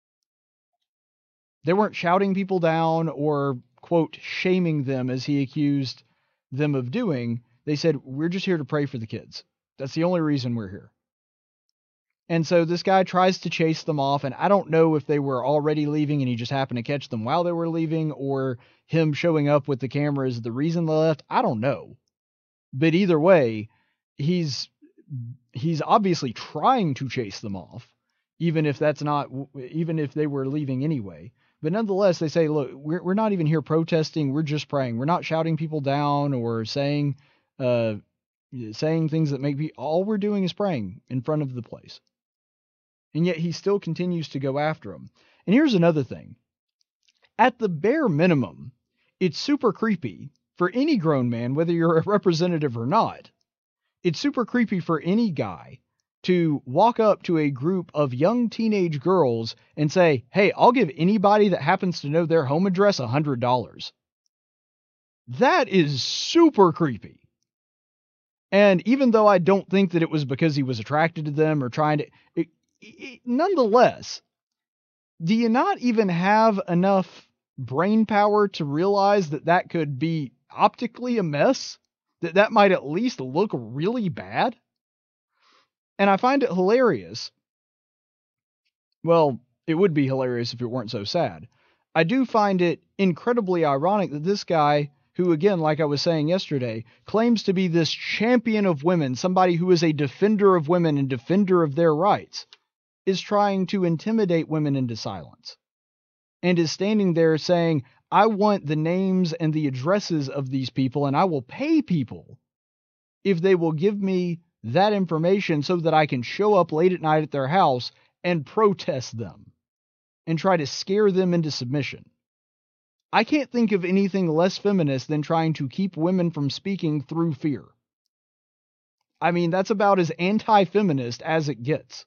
They weren't shouting people down or, quote, shaming them as he accused them of doing. They said, we're just here to pray for the kids. That's the only reason we're here. And so this guy tries to chase them off, and I don't know if they were already leaving and he just happened to catch them while they were leaving, or him showing up with the camera is the reason they left. I don't know. But either way, he's he's obviously trying to chase them off, even if that's not, even if they were leaving anyway. But nonetheless, they say, look, we're we're not even here protesting. We're just praying. We're not shouting people down or saying uh, saying things that make people, all we're doing is praying in front of the place. And yet he still continues to go after them. And here's another thing. At the bare minimum, it's super creepy for any grown man, whether you're a representative or not. It's super creepy for any guy to walk up to a group of young teenage girls and say, hey, I'll give anybody that happens to know their home address one hundred dollars. That is super creepy. And even though I don't think that it was because he was attracted to them or trying to, it, it, nonetheless, do you not even have enough brain power to realize that that could be optically a mess? That that might at least look really bad? And I find it hilarious. Well, it would be hilarious if it weren't so sad. I do find it incredibly ironic that this guy, who, again, like I was saying yesterday, claims to be this champion of women, somebody who is a defender of women and defender of their rights, is trying to intimidate women into silence. And is standing there saying, I want the names and the addresses of these people, and I will pay people if they will give me that information so that I can show up late at night at their house and protest them and try to scare them into submission. I can't think of anything less feminist than trying to keep women from speaking through fear. I mean, that's about as anti-feminist as it gets.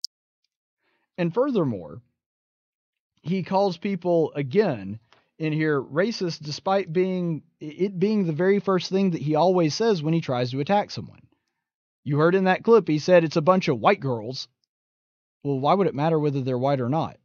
And furthermore, he calls people, again, in here racist, despite being it being the very first thing that he always says when he tries to attack someone. You heard in that clip, he said it's a bunch of white girls. Well, why would it matter whether they're white or not?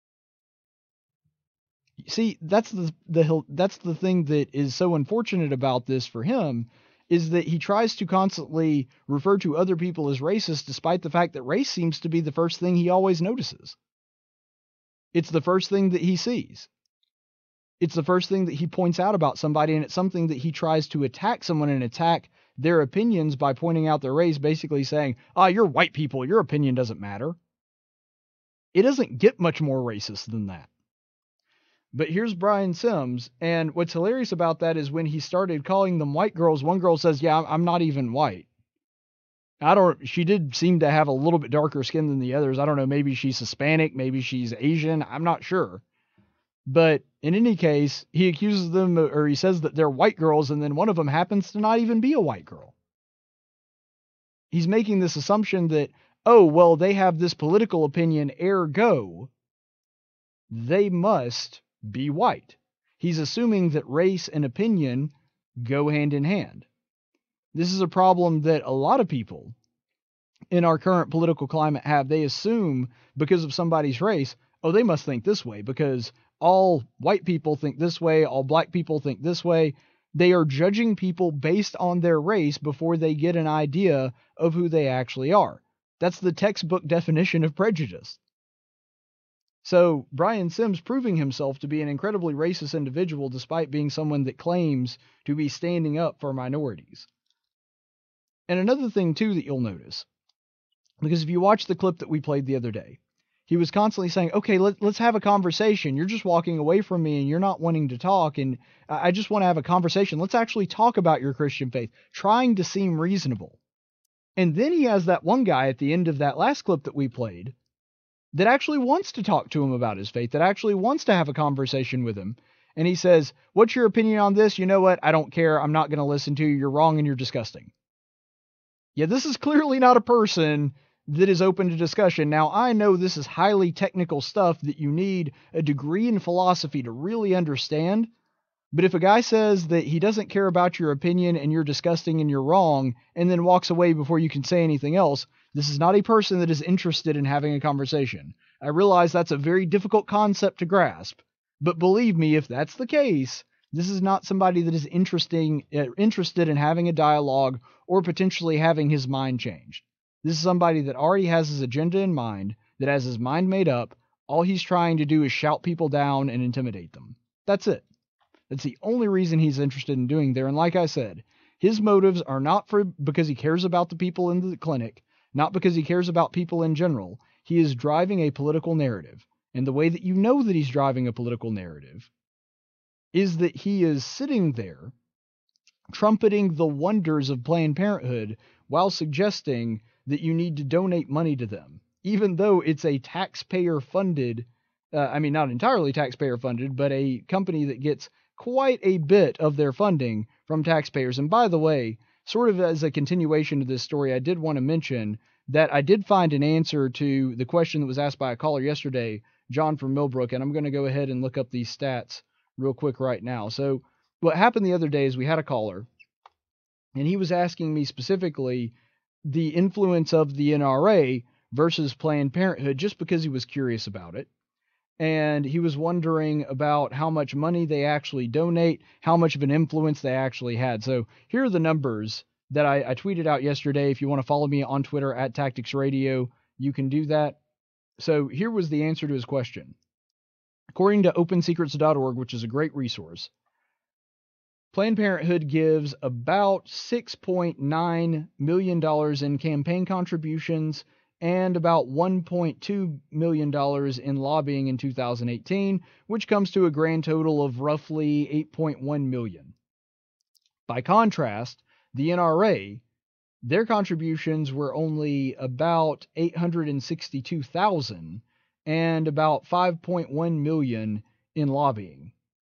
See, that's the the that's the thing that is so unfortunate about this for him, is that he tries to constantly refer to other people as racist, despite the fact that race seems to be the first thing he always notices. It's the first thing that he sees. It's the first thing that he points out about somebody, and it's something that he tries to attack someone and attack their opinions by pointing out their race, basically saying, ah, oh, you're white people, your opinion doesn't matter. It doesn't get much more racist than that. But here's Brian Sims, and what's hilarious about that is when he started calling them white girls, one girl says, yeah, I'm not even white. I don't, she did seem to have a little bit darker skin than the others. I don't know, maybe she's Hispanic, maybe she's Asian, I'm not sure. But in any case, he accuses them, or he says that they're white girls, and then one of them happens to not even be a white girl. He's making this assumption that, oh, well, they have this political opinion, ergo, they must be white. He's assuming that race and opinion go hand in hand. This is a problem that a lot of people in our current political climate have. They assume because of somebody's race, oh, they must think this way because all white people think this way, all black people think this way. They are judging people based on their race before they get an idea of who they actually are. That's the textbook definition of prejudice. So Brian Sims proving himself to be an incredibly racist individual despite being someone that claims to be standing up for minorities. And another thing, too, that you'll notice, because if you watch the clip that we played the other day, he was constantly saying, okay, let, let's have a conversation. You're just walking away from me and you're not wanting to talk. And I just want to have a conversation. Let's actually talk about your Christian faith, trying to seem reasonable. And then he has that one guy at the end of that last clip that we played that actually wants to talk to him about his faith, that actually wants to have a conversation with him. And he says, what's your opinion on this? You know what? I don't care. I'm not going to listen to you. You're wrong and you're disgusting. Yeah, this is clearly not a person that is open to discussion. Now, I know this is highly technical stuff that you need a degree in philosophy to really understand. But if a guy says that he doesn't care about your opinion and you're disgusting and you're wrong, and then walks away before you can say anything else, this is not a person that is interested in having a conversation. I realize that's a very difficult concept to grasp. But believe me, if that's the case, this is not somebody that is interesting, uh, interested in having a dialogue or potentially having his mind changed. This is somebody that already has his agenda in mind, that has his mind made up. All he's trying to do is shout people down and intimidate them. That's it. That's the only reason he's interested in doing there. And like I said, his motives are not for because he cares about the people in the clinic, not because he cares about people in general. He is driving a political narrative. And the way that you know that he's driving a political narrative is that he is sitting there trumpeting the wonders of Planned Parenthood while suggesting that you need to donate money to them, even though it's a taxpayer-funded, uh, I mean, not entirely taxpayer-funded, but a company that gets quite a bit of their funding from taxpayers. And by the way, sort of as a continuation of this story, I did want to mention that I did find an answer to the question that was asked by a caller yesterday, John from Millbrook, and I'm going to go ahead and look up these stats real quick right now. So what happened the other day is we had a caller, and he was asking me specifically the influence of the N R A versus Planned Parenthood just because he was curious about it. And he was wondering about how much money they actually donate, how much of an influence they actually had. So here are the numbers that I, I tweeted out yesterday. If you want to follow me on Twitter at Tactics Radio, you can do that. So here was the answer to his question. According to open secrets dot org, which is a great resource, Planned Parenthood gives about six point nine million dollars in campaign contributions and about one point two million dollars in lobbying in two thousand eighteen, which comes to a grand total of roughly eight point one million dollars. By contrast, the N R A, their contributions were only about eight hundred sixty-two thousand dollars and about five point one million dollars in lobbying.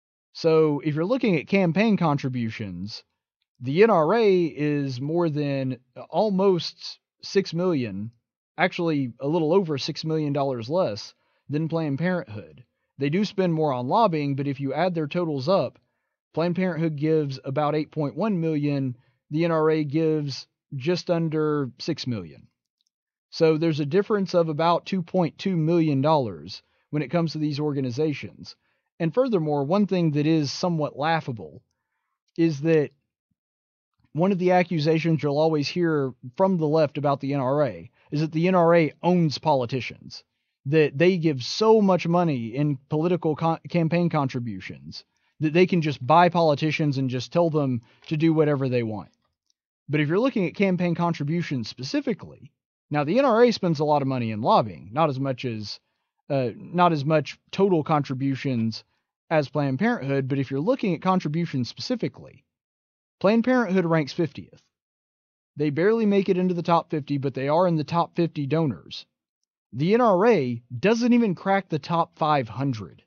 So if you're looking at campaign contributions, the N R A is more than almost six million dollars, actually a little over six million dollars less than Planned Parenthood. They do spend more on lobbying, but if you add their totals up, Planned Parenthood gives about eight point one million dollars, the N R A gives just under six million dollars. So there's a difference of about two point two million dollars when it comes to these organizations. And furthermore, one thing that is somewhat laughable is that one of the accusations you'll always hear from the left about the N R A is that the N R A owns politicians, that they give so much money in political con- campaign contributions that they can just buy politicians and just tell them to do whatever they want. But if you're looking at campaign contributions specifically, now the N R A spends a lot of money in lobbying, not as much as uh, not as much total contributions as Planned Parenthood, but if you're looking at contributions specifically, Planned Parenthood ranks fiftieth. They barely make it into the top fifty, but they are in the top fifty donors. The N R A doesn't even crack the top five hundred.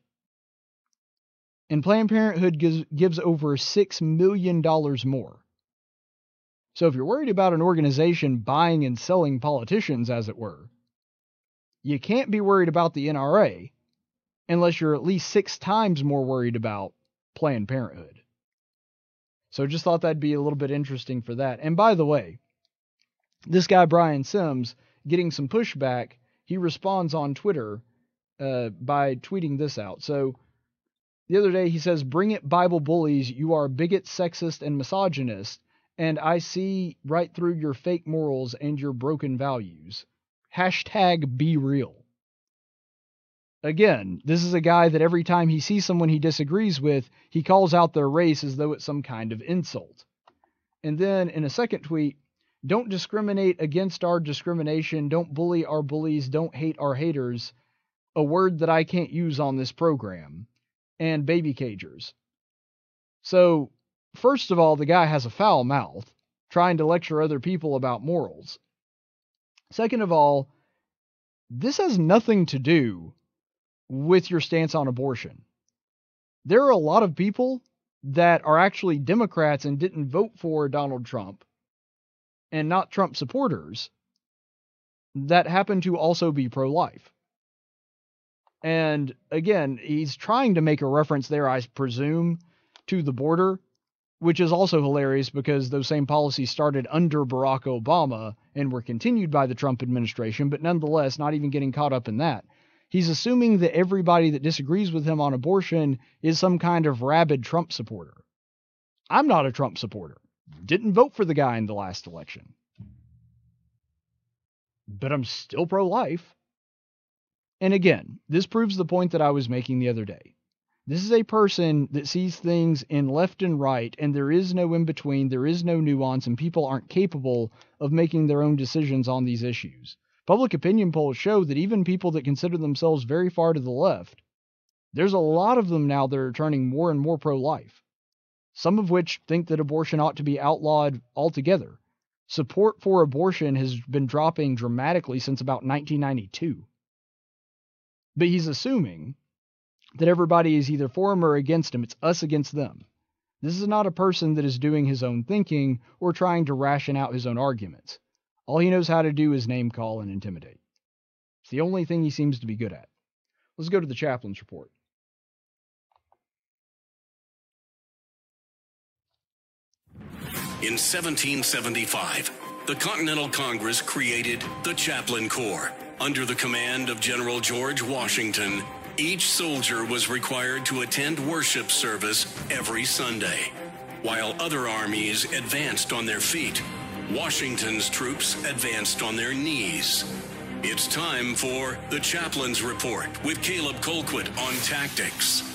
And Planned Parenthood gives, gives over six million dollars more. So if you're worried about an organization buying and selling politicians, as it were, you can't be worried about the N R A unless you're at least six times more worried about Planned Parenthood. So just thought that'd be a little bit interesting for that. And by the way, this guy Brian Sims getting some pushback, he responds on Twitter uh, by tweeting this out. So the other day he says, "Bring it, Bible bullies. You are bigot, sexist, and misogynist. And I see right through your fake morals and your broken values. Hashtag be real." Again, this is a guy that every time he sees someone he disagrees with, he calls out their race as though it's some kind of insult. And then in a second tweet, "Don't discriminate against our discrimination. Don't bully our bullies. Don't hate our haters. a word that I can't use on this program, and baby cagers. So, first of all, the guy has a foul mouth, trying to lecture other people about morals. Second of all, this has nothing to do with your stance on abortion. There are a lot of people that are actually Democrats and didn't vote for Donald Trump, and not Trump supporters, that happen to also be pro-life. And again, he's trying to make a reference there, I presume, to the border, which is also hilarious because those same policies started under Barack Obama and were continued by the Trump administration, but nonetheless, not even getting caught up in that. He's assuming that everybody that disagrees with him on abortion is some kind of rabid Trump supporter. I'm not a Trump supporter. Didn't vote for the guy in the last election. But I'm still pro-life. And again, this proves the point that I was making the other day. This is a person that sees things in left and right, and there is no in-between, there is no nuance, and people aren't capable of making their own decisions on these issues. Public opinion polls show that even people that consider themselves very far to the left, there's a lot of them now that are turning more and more pro-life. Some of which think that abortion ought to be outlawed altogether. Support for abortion has been dropping dramatically since about nineteen ninety-two. But he's assuming that everybody is either for him or against him. It's us against them. This is not a person that is doing his own thinking or trying to ration out his own arguments. All he knows how to do is name call and intimidate. It's the only thing he seems to be good at. Let's go to the chaplain's report. In seventeen seventy-five, the Continental Congress created the Chaplain Corps. Under the command of General George Washington, each soldier was required to attend worship service every Sunday. While other armies advanced on their feet, Washington's troops advanced on their knees. It's time for the Chaplain's Report with Caleb Colquitt on tactics.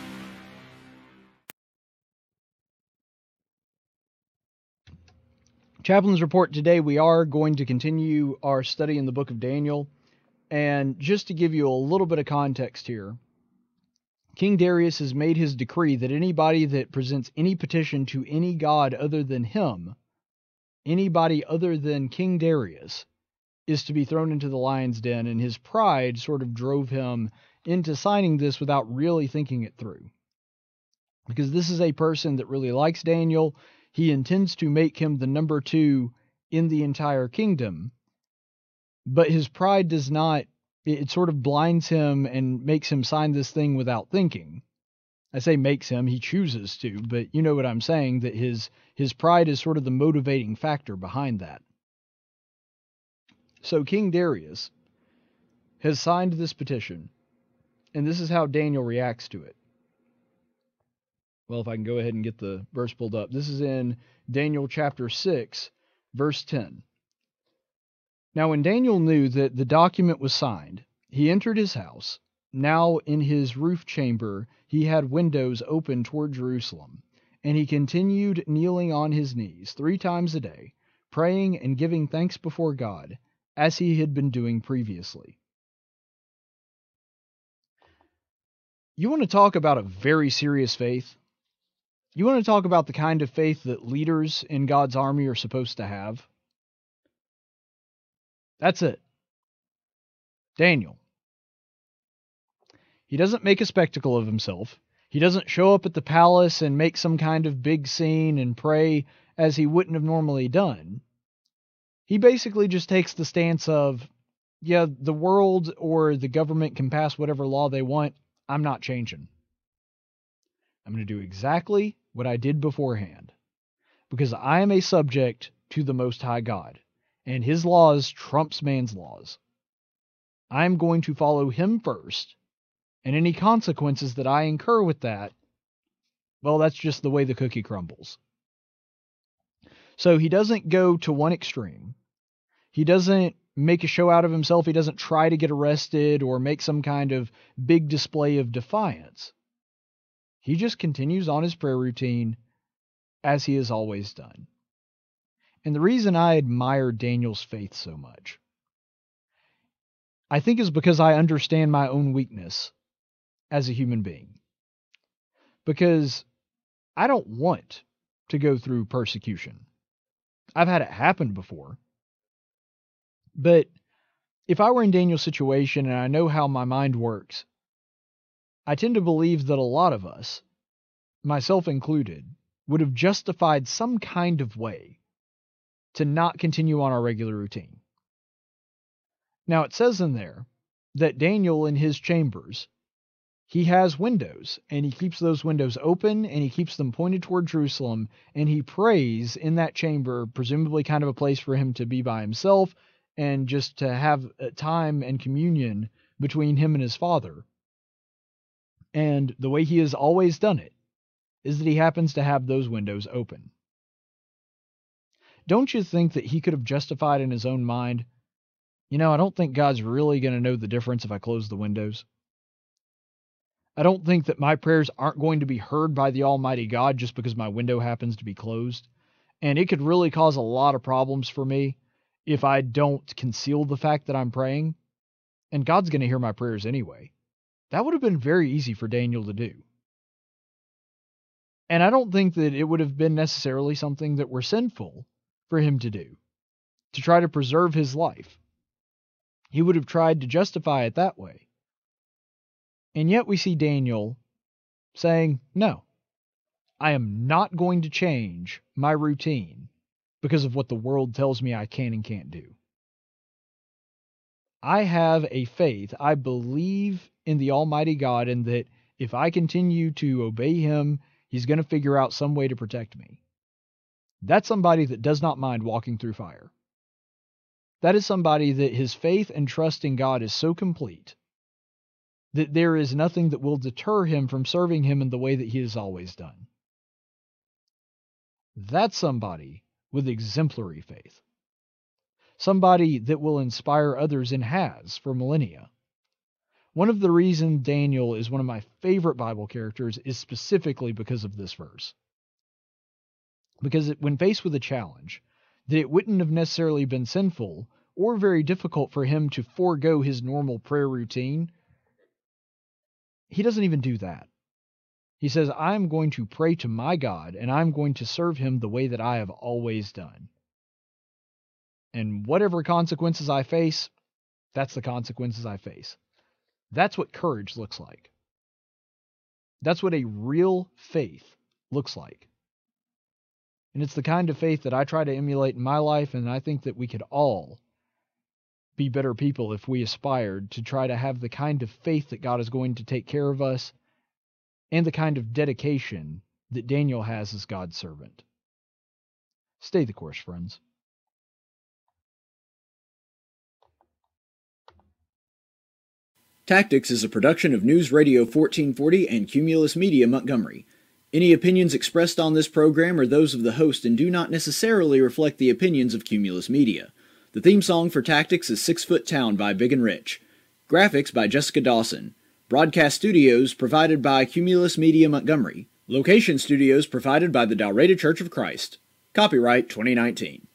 Chaplain's Report today, we are going to continue our study in the book of Daniel. And just to give you a little bit of context here, King Darius has made his decree that anybody that presents any petition to any god other than him, anybody other than King Darius, is to be thrown into the lion's den, and his pride sort of drove him into signing this without really thinking it through. Because this is a person that really likes Daniel. He intends to make him the number two in the entire kingdom. But his pride does not, it sort of blinds him and makes him sign this thing without thinking. I say makes him, he chooses to, but you know what I'm saying, that his his pride is sort of the motivating factor behind that. So King Darius has signed this petition, and this is how Daniel reacts to it. Well, if I can go ahead and get the verse pulled up. This is in Daniel chapter six, verse ten. Now when Daniel knew that the document was signed, he entered his house. Now in his roof chamber he had windows open toward Jerusalem, and he continued kneeling on his knees three times a day, praying and giving thanks before God, as he had been doing previously. You want to talk about a very serious faith? You want to talk about the kind of faith that leaders in God's army are supposed to have? That's it. Daniel. He doesn't make a spectacle of himself. He doesn't show up at the palace and make some kind of big scene and pray as he wouldn't have normally done. He basically just takes the stance of, yeah, the world or the government can pass whatever law they want. I'm not changing. I'm going to do exactly what I did beforehand, because I am a subject to the Most High God, and his laws trumps man's laws. I'm going to follow him first, and any consequences that I incur with that, well, that's just the way the cookie crumbles. So he doesn't go to one extreme. He doesn't make a show out of himself. He doesn't try to get arrested or make some kind of big display of defiance. He just continues on his prayer routine as he has always done. And the reason I admire Daniel's faith so much, I think is because I understand my own weakness as a human being. Because I don't want to go through persecution. I've had it happen before. But if I were in Daniel's situation and I know how my mind works, I tend to believe that a lot of us, myself included, would have justified some kind of way to not continue on our regular routine. Now, it says in there that Daniel in his chambers, he has windows, and he keeps those windows open, and he keeps them pointed toward Jerusalem, and he prays in that chamber, presumably kind of a place for him to be by himself, and just to have time and communion between him and his Father. And the way he has always done it is that he happens to have those windows open. Don't you think that he could have justified in his own mind, you know, I don't think God's really going to know the difference if I close the windows. I don't think that my prayers aren't going to be heard by the Almighty God just because my window happens to be closed. And it could really cause a lot of problems for me if I don't conceal the fact that I'm praying. And God's going to hear my prayers anyway. That would have been very easy for Daniel to do. And I don't think that it would have been necessarily something that were sinful for him to do, to try to preserve his life. He would have tried to justify it that way. And yet we see Daniel saying, no, I am not going to change my routine because of what the world tells me I can and can't do. I have a faith. I believe in the Almighty God, and that if I continue to obey him, he's going to figure out some way to protect me. That's somebody that does not mind walking through fire. That is somebody that his faith and trust in God is so complete that there is nothing that will deter him from serving him in the way that he has always done. That's somebody with exemplary faith. Somebody that will inspire others and has for millennia. One of the reasons Daniel is one of my favorite Bible characters is specifically because of this verse. Because it, when faced with a challenge, that it wouldn't have necessarily been sinful or very difficult for him to forego his normal prayer routine, he doesn't even do that. He says, I'm going to pray to my God, and I'm going to serve him the way that I have always done. And whatever consequences I face, that's the consequences I face. That's what courage looks like. That's what a real faith looks like. And it's the kind of faith that I try to emulate in my life, and I think that we could all be better people if we aspired to try to have the kind of faith that God is going to take care of us, and the kind of dedication that Daniel has as God's servant. Stay the course, friends. Tactics is a production of News Radio fourteen forty and Cumulus Media Montgomery. Any opinions expressed on this program are those of the host and do not necessarily reflect the opinions of Cumulus Media. The theme song for Tactics is Six Foot Town by Big and Rich. Graphics by Jessica Dawson. Broadcast studios provided by Cumulus Media Montgomery. Location studios provided by the Dalraida Church of Christ. Copyright twenty nineteen.